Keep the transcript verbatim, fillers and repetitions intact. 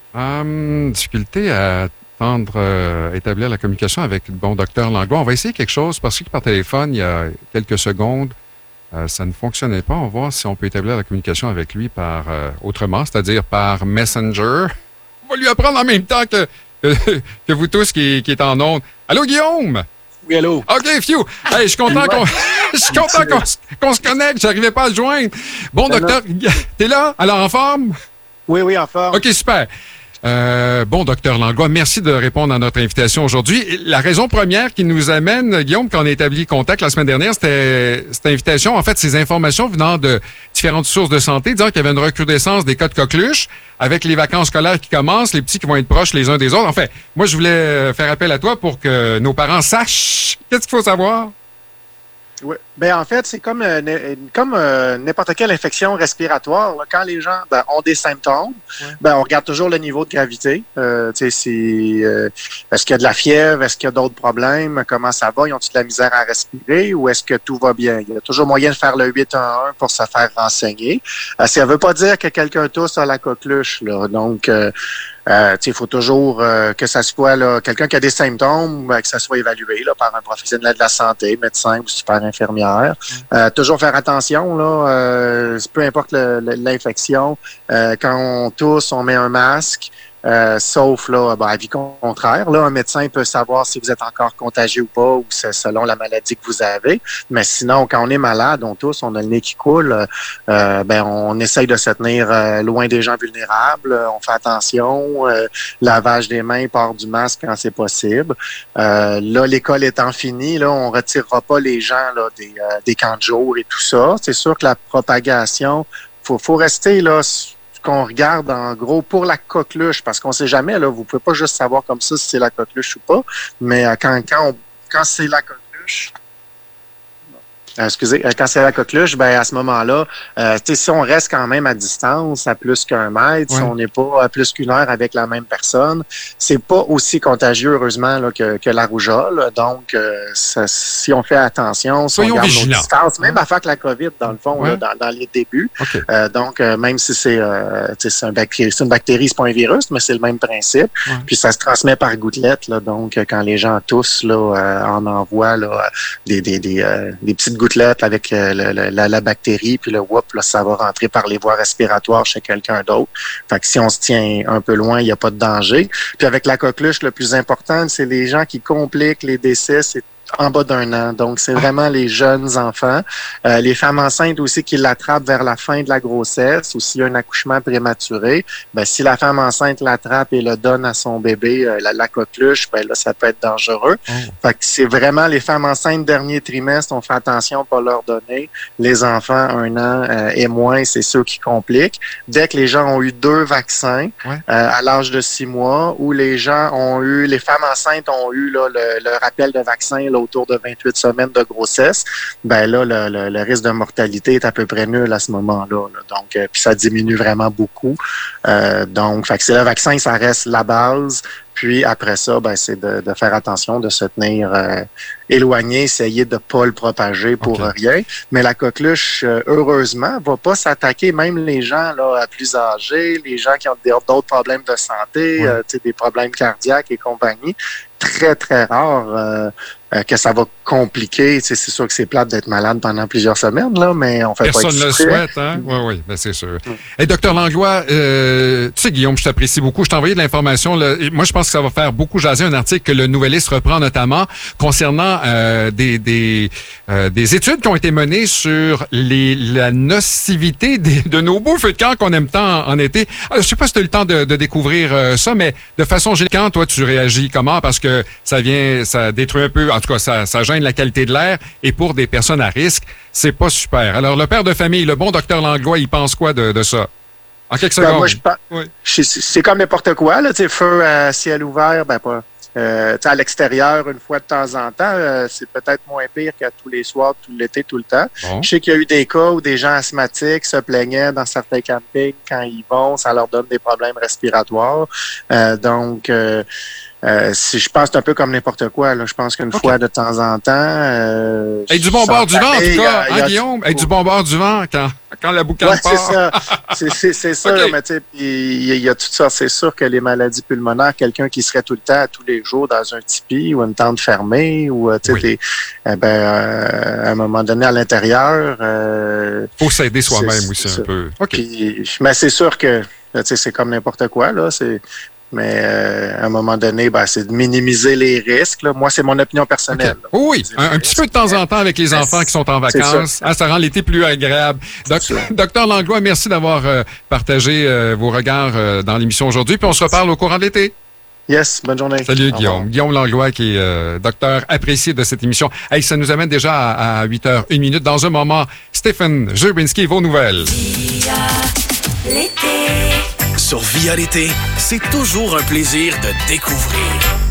Hum, difficulté à tendre, euh, établir la communication avec le bon docteur Langlois. On va essayer quelque chose parce que par téléphone, il y a quelques secondes, euh, ça ne fonctionnait pas. On va voir si on peut établir la communication avec lui par euh, autrement, c'est-à-dire par Messenger. On va lui apprendre en même temps que, que, que vous tous qui, qui êtes en ondes. Allô, Guillaume? Oui, allô? OK, phew! Hey, je suis content qu'on je suis content qu'on se- qu'on se connecte. J'arrivais pas à le joindre. Bon, Ben docteur, t'es là? Alors, en forme? Oui, oui, en forme. OK, super. Euh, bon, docteur Langlois, merci de répondre à notre invitation aujourd'hui. La raison première qui nous amène, Guillaume, quand on a établi contact la semaine dernière, c'était cette invitation, en fait, ces informations venant de différentes sources de santé, disant qu'il y avait une recrudescence des cas de coqueluche avec les vacances scolaires qui commencent, les petits qui vont être proches les uns des autres. En fait, moi, je voulais faire appel à toi pour que nos parents sachent qu'est-ce qu'il faut savoir. Oui. Ben, en fait, c'est comme, euh, n- comme euh, n'importe quelle infection respiratoire. Là. Quand les gens ben, ont des symptômes, Ouais. ben, on regarde toujours le niveau de gravité. Euh, tu sais, si, euh, est-ce qu'il y a de la fièvre? Est-ce qu'il y a d'autres problèmes? Comment ça va? Ils ont-ils de la misère à respirer ou est-ce que tout va bien? Il y a toujours moyen de faire le huit un un pour se faire renseigner. Euh, ça ne veut pas dire que quelqu'un tousse à la coqueluche. Là. Donc, euh, Euh, il faut toujours euh, que ça soit là, quelqu'un qui a des symptômes, ben, que ça soit évalué là, par un professionnel de la santé, médecin ou super infirmière. Euh, toujours faire attention, là, euh, peu importe le- le- l'infection. Euh, quand on tousse, on met un masque. Euh, sauf là, ben, avis contraire, là, un médecin peut savoir si vous êtes encore contagieux ou pas, ou c'est selon la maladie que vous avez. Mais sinon, quand on est malade, on tousse, on a le nez qui coule, euh, ben on essaye de se tenir euh, loin des gens vulnérables. On fait attention, euh, lavage des mains, port du masque quand c'est possible. Euh, là, l'école étant finie, là, on retirera pas les gens là des, euh, des camps de jour et tout ça. C'est sûr que la propagation, faut, faut rester là. Qu'on regarde en gros pour la coqueluche, parce qu'on sait jamais, là, vous pouvez pas juste savoir comme ça si c'est la coqueluche ou pas, mais euh, quand, quand, on- quand c'est la coqueluche, euh, excusez, euh, quand c'est la coqueluche, ben à ce moment-là, euh, tu sais, si on reste quand même à distance, à plus qu'un mètre, si Ouais. on n'est pas à plus qu'une heure avec la même personne, c'est pas aussi contagieux, heureusement, là, que, que la rougeole. Donc, euh, ça- si on fait attention, si Soyons on garde nos vigilants. distances, même affaire que la COVID, dans le fond, Ouais. là, dans, dans les débuts. OK. Euh, donc, euh, même si c'est euh, tu sais, c'est un bactérie, c'est une bactérie, c'est pas un virus, mais c'est le même principe. Ouais. Puis ça se transmet par gouttelette. Là, donc, euh, quand les gens toussent, là, euh, on envoie là, des, des, des, euh, des petites gouttelettes avec euh, le- le- la, la bactérie, puis le whoop, là, ça va rentrer par les voies respiratoires chez quelqu'un d'autre. Fait que si on se tient un peu loin, il n'y a pas de danger. Puis avec la coqueluche, le plus important, c'est les gens qui compliquent les décès, c'est en bas d'un an. Donc, c'est vraiment les jeunes enfants. Euh, les femmes enceintes aussi qui l'attrapent vers la fin de la grossesse ou s'il y a un accouchement prématuré, ben, si la femme enceinte l'attrape et le donne à son bébé, euh, la, la coqueluche, ben là, ça peut être dangereux. Oh. Fait que c'est vraiment les femmes enceintes dernier trimestre, on fait attention à pas leur donner. Les enfants, un an euh, et moins, c'est ceux qui compliquent. Dès que les gens ont eu deux vaccins Ouais. euh, à l'âge de six mois, où les gens ont eu, les femmes enceintes ont eu là, le, le rappel de vaccin là, autour de vingt-huit semaines de grossesse, ben là, le, le, le risque de mortalité est à peu près nul à ce moment-là. Là. Donc, euh, puis ça diminue vraiment beaucoup. Euh, donc, fait que c'est le vaccin, ça reste la base. Puis après ça, ben, c'est de, de faire attention, de se tenir euh, éloigné, essayer de ne pas le propager pour OK. rien. Mais la coqueluche, euh, heureusement, va pas s'attaquer même les gens là, plus âgés, les gens qui ont des- d'autres problèmes de santé, Ouais. euh, tu sais, des problèmes cardiaques et compagnie. Très, très rare euh, euh, que ça va compliquer. Tu sais, c'est sûr que c'est plate d'être malade pendant plusieurs semaines, là, mais on fait Personne pas ne le exprès. souhaite, hein? Oui, oui, ben c'est sûr. Hey, docteur Langlois, euh, tu sais, Guillaume, je t'apprécie beaucoup. Je t'ai envoyé de l'information. Là. Et moi, je pense que ça va faire beaucoup jaser un article que le Nouvelliste reprend notamment concernant euh, des, des, euh, des études qui ont été menées sur les, la nocivité des, de nos beaux feux de camp qu'on aime tant en, en été. Alors, je sais pas si tu as eu le temps de, de découvrir euh, ça, mais de façon générale, quand toi, tu réagis comment? Parce que ça vient, ça détruit un peu, en tout cas, ça, ça gêne la qualité de l'air. Et pour des personnes à risque, c'est pas super. Alors, le père de famille, le bon docteur Langlois, il pense quoi de, de ça? En quelques Ben, secondes. moi, je pense, Oui. c'est c'est comme n'importe quoi, là, tu sais, feu à ciel ouvert, ben pas. Euh, tu sais, à l'extérieur, une fois de temps en temps, euh, c'est peut-être moins pire qu'à tous les soirs, tout l'été, tout le temps. Bon. Je sais qu'il y a eu des cas où des gens asthmatiques se plaignaient dans certains campings quand ils vont, ça leur donne des problèmes respiratoires. Euh, donc, euh, Euh, si je pense que c'est un peu comme n'importe quoi, là. Je pense qu'une okay. fois de temps en temps. Euh, hey, du bon bord du vent, en tout cas, hein, Guillaume? Hey, du bon bord du vent quand, quand la boucane ouais, part. c'est ça. C'est, c'est, c'est ça, okay. mais tu sais, il y, y a tout ça. C'est sûr que les maladies pulmonaires, quelqu'un qui serait tout le temps, tous les jours, dans un tipi ou une tente fermée, ou tu sais, oui. eh ben, euh, à un moment donné, à l'intérieur. Euh, faut s'aider soi-même aussi un peu. OK. Puis, mais c'est sûr que, tu sais, c'est comme n'importe quoi, là. C'est. Mais euh, à un moment donné, ben, c'est de minimiser les risques. Là. Moi, c'est mon opinion personnelle. Okay. Oui, un, un petit peu de temps en temps avec les ben, enfants qui sont en vacances. Ah, ça rend l'été plus agréable. Docteur, Docteur Langlois, merci d'avoir euh, partagé euh, vos regards euh, dans l'émission aujourd'hui. Puis on se reparle au courant de l'été. Yes, bonne journée. Salut Guillaume. Guillaume Langlois qui est euh, docteur apprécié de cette émission. Hey, ça nous amène déjà à, à huit heures une minute. Dans un moment, Stephen Jurbinsky, vos nouvelles. Via l'été. Sur Via l'été, c'est toujours un plaisir de découvrir.